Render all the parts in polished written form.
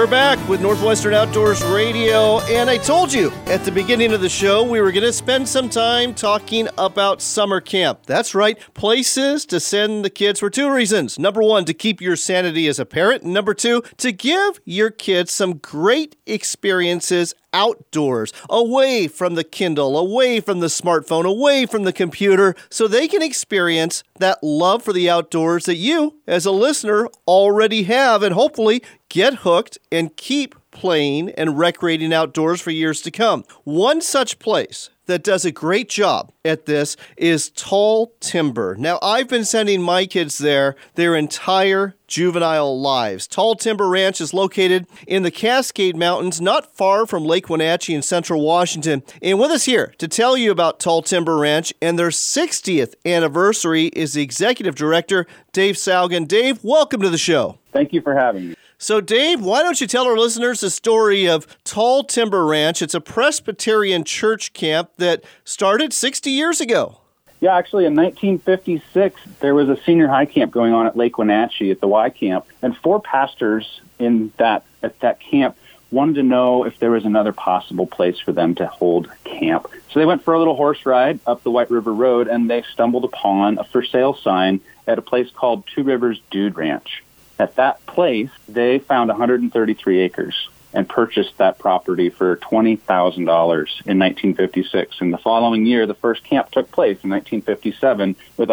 We're back with Northwestern Outdoors Radio, and I told you at the beginning of the show we were going to spend some time talking about summer camp. That's right, places to send the kids for two reasons. Number one, to keep your sanity as a parent, and number two, to give your kids some great experiences outdoors, away from the Kindle, away from the smartphone, away from the computer, so they can experience that love for the outdoors that you, as a listener, already have, and hopefully get hooked and keep playing and recreating outdoors for years to come. One such place that does a great job at this is Tall Timber. Now, I've been sending my kids there their entire juvenile lives. Tall Timber Ranch is located in the Cascade Mountains, not far from Lake Wenatchee in central Washington. And with us here to tell you about Tall Timber Ranch and their 60th anniversary is the executive director, Dave Saugen. Dave, welcome to the show. Thank you for having me. So, Dave, why don't you tell our listeners the story of Tall Timber Ranch? It's a Presbyterian church camp that started 60 years ago. Yeah, actually, in 1956, there was a senior high camp going on at Lake Wenatchee at the Y Camp, and four pastors at that camp wanted to know if there was another possible place for them to hold camp. So they went for a little horse ride up the White River Road, and they stumbled upon a for sale sign at a place called Two Rivers Dude Ranch. At that place, they found 133 acres and purchased that property for $20,000 in 1956. And the following year, the first camp took place in 1957 with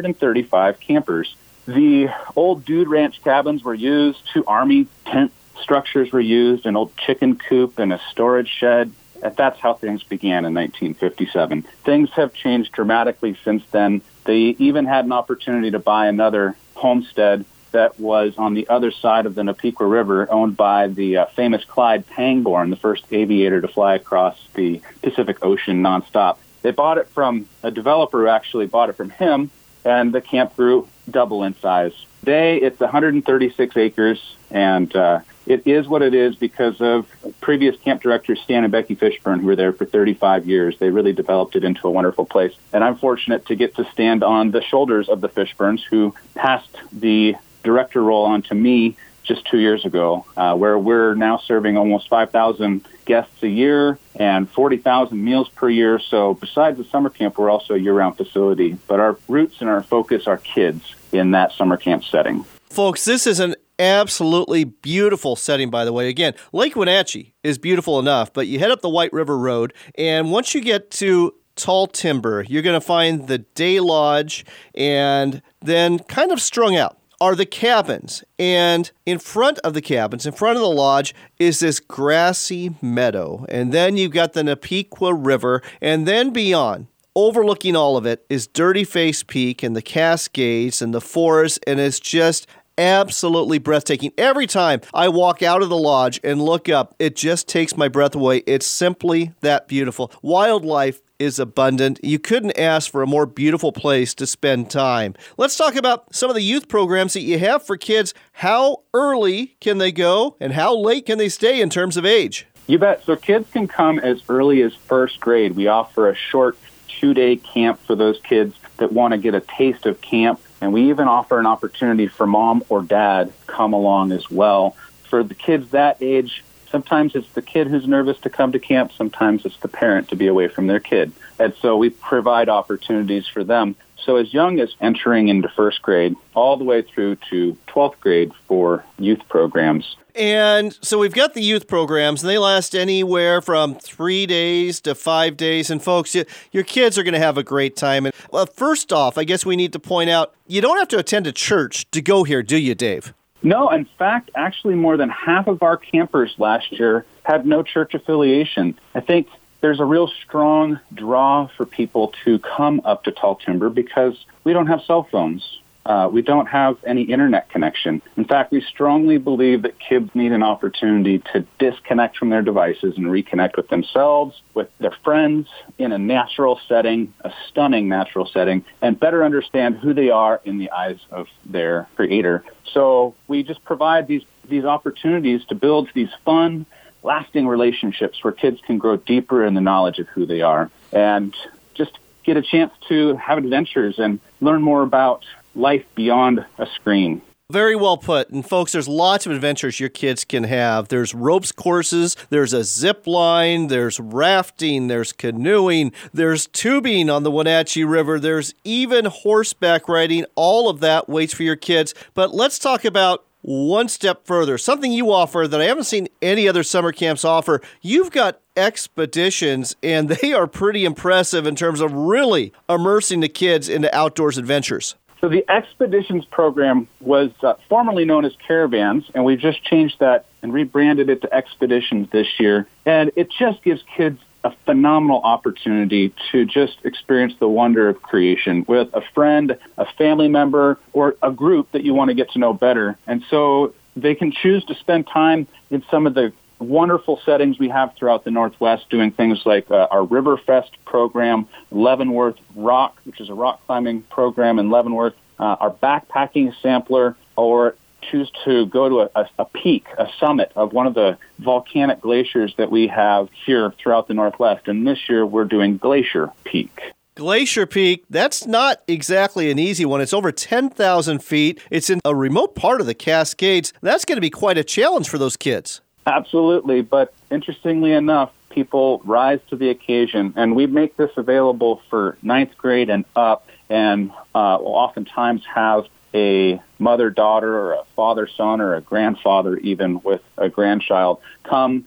135 campers. The old Dude Ranch cabins were used, two Army tent structures were used, an old chicken coop and a storage shed. And that's how things began in 1957. Things have changed dramatically since then. They even had an opportunity to buy another homestead that was on the other side of the Napiqua River, owned by the famous Clyde Pangborn, the first aviator to fly across the Pacific Ocean nonstop. They bought it from a developer who actually bought it from him, and the camp grew double in size. Today, it's 136 acres, and it is what it is because of previous camp directors Stan and Becky Fishburne, who were there for 35 years. They really developed it into a wonderful place. And I'm fortunate to get to stand on the shoulders of the Fishburnes, who passed the director role on to me just 2 years ago, where we're now serving almost 5,000 guests a year and 40,000 meals per year. So besides the summer camp, we're also a year-round facility. But our roots and our focus are kids in that summer camp setting. Folks, this is an absolutely beautiful setting, by the way. Again, Lake Wenatchee is beautiful enough, but you head up the White River Road, and once you get to Tall Timber, you're going to find the day lodge, and then kind of strung out are the cabins. And in front of the cabins, in front of the lodge, is this grassy meadow. And then you've got the Napiqua River. And then beyond, overlooking all of it, is Dirty Face Peak and the Cascades and the forest. And it's just absolutely breathtaking. Every time I walk out of the lodge and look up, it just takes my breath away. It's simply that beautiful. Wildlife is abundant. You couldn't ask for a more beautiful place to spend time. Let's talk about some of the youth programs that you have for kids. How early can they go and how late can they stay in terms of age? You bet. So kids can come as early as first grade. We offer a short 2-day camp for those kids that want to get a taste of camp. And we even offer an opportunity for mom or dad to come along as well. For the kids that age, sometimes it's the kid who's nervous to come to camp. Sometimes it's the parent to be away from their kid. And so we provide opportunities for them. So as young as entering into first grade, all the way through to 12th grade for youth programs. And so we've got the youth programs, and they last anywhere from 3 days to 5 days. And folks, your kids are going to have a great time. And first off, I guess we need to point out, you don't have to attend a church to go here, do you, Dave? No, in fact, actually more than half of our campers last year had no church affiliation. I think there's a real strong draw for people to come up to Tall Timber because we don't have cell phones. We don't have any internet connection. In fact, we strongly believe that kids need an opportunity to disconnect from their devices and reconnect with themselves, with their friends in a natural setting, a stunning natural setting, and better understand who they are in the eyes of their creator. So we just provide these opportunities to build these fun, lasting relationships where kids can grow deeper in the knowledge of who they are and just get a chance to have adventures and learn more about life beyond a screen. Very well put. And folks, there's lots of adventures your kids can have. There's ropes courses, there's a zip line, there's rafting, there's canoeing, there's tubing on the Wenatchee River, there's even horseback riding. All of that waits for your kids. But let's talk about one step further, something you offer that I haven't seen any other summer camps offer. You've got expeditions, and they are pretty impressive in terms of really immersing the kids into outdoors adventures. So the Expeditions program was formerly known as Caravans, and we've just changed that and rebranded it to Expeditions this year. And it just gives kids a phenomenal opportunity to just experience the wonder of creation with a friend, a family member, or a group that you want to get to know better. And so they can choose to spend time in some of the wonderful settings we have throughout the Northwest, doing things like our Riverfest program, Leavenworth Rock, which is a rock climbing program in Leavenworth, our backpacking sampler, or choose to go to a peak, a summit of one of the volcanic glaciers that we have here throughout the Northwest. And this year we're doing Glacier Peak. Glacier Peak, that's not exactly an easy one. It's over 10,000 feet. It's in a remote part of the Cascades. That's going to be quite a challenge for those kids. Absolutely, but interestingly enough, people rise to the occasion, and we make this available for ninth grade and up, and will oftentimes have a mother-daughter or a father-son or a grandfather even with a grandchild come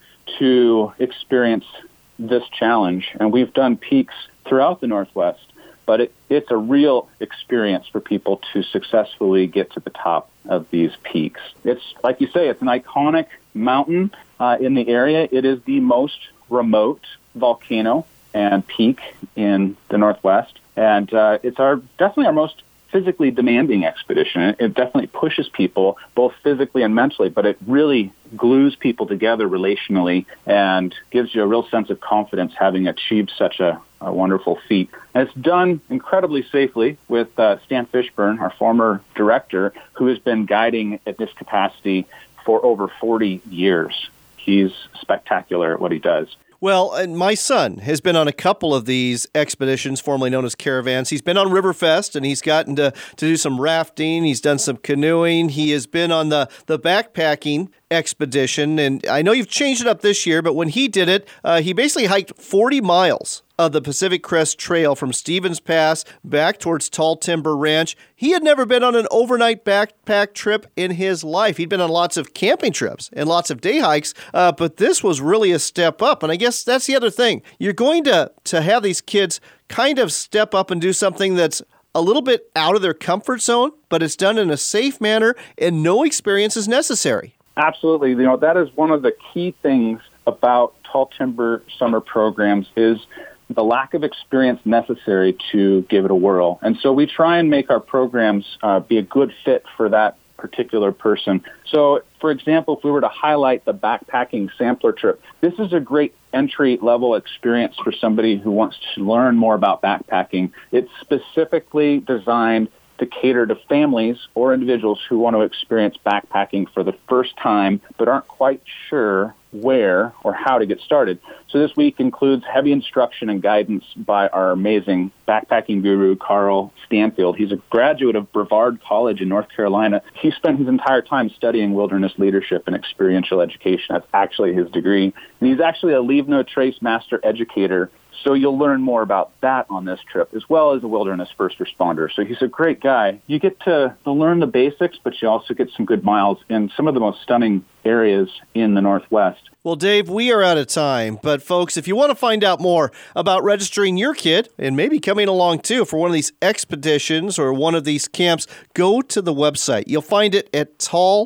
to experience this challenge. And we've done peaks throughout the Northwest, but it's a real experience for people to successfully get to the top of these peaks. It's, like you say, it's an iconic mountain in the area. It is the most remote volcano and peak in the Northwest, and it's definitely our most physically demanding expedition. It definitely pushes people both physically and mentally, but it really glues people together relationally and gives you a real sense of confidence having achieved such a wonderful feat. And it's done incredibly safely with Stan Fishburne, our former director, who has been guiding at this capacity for over 40 years. He's spectacular at what he does. Well, and my son has been on a couple of these expeditions, formerly known as Caravans. He's been on Riverfest, and he's gotten to do some rafting. He's done some canoeing. He has been on the backpacking expedition, and I know you've changed it up this year, but when he did it, he basically hiked 40 miles of the Pacific Crest Trail from Stevens Pass back towards Tall Timber Ranch. He had never been on an overnight backpack trip in his life. He'd been on lots of camping trips and lots of day hikes, but this was really a step up. And I guess that's the other thing. You're going to have these kids kind of step up and do something that's a little bit out of their comfort zone, but it's done in a safe manner and no experience is necessary. Absolutely. You know, that is one of the key things about Tall Timber summer programs is the lack of experience necessary to give it a whirl. And so we try and make our programs be a good fit for that particular person. So, for example, if we were to highlight the backpacking sampler trip, this is a great entry-level experience for somebody who wants to learn more about backpacking. It's specifically designed to cater to families or individuals who want to experience backpacking for the first time but aren't quite sure where or how to get started. So this week includes heavy instruction and guidance by our amazing backpacking guru, Carl Stanfield. He's a graduate of Brevard College in North Carolina. He spent his entire time studying wilderness leadership and experiential education. That's actually his degree. And he's actually a Leave No Trace master educator. So you'll learn more about that on this trip, as well as a wilderness first responder. So he's a great guy. You get to learn the basics, but you also get some good miles in some of the most stunning areas in the Northwest. Well, Dave, we are out of time. But folks, if you want to find out more about registering your kid and maybe coming along too for one of these expeditions or one of these camps, go to the website. You'll find it at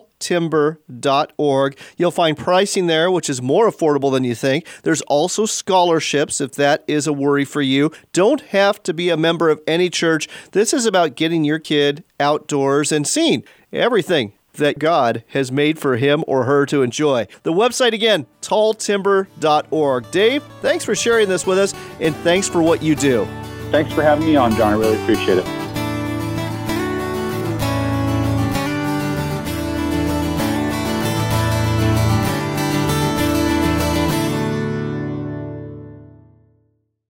talltimber.org. You'll find pricing there, which is more affordable than you think. There's also scholarships if that is a worry for you. Don't have to be a member of any church. This is about getting your kid outdoors and seeing everything that God has made for him or her to enjoy. The website again, talltimber.org. Dave, thanks for sharing this with us, and thanks for what you do. Thanks for having me on, John. I really appreciate it.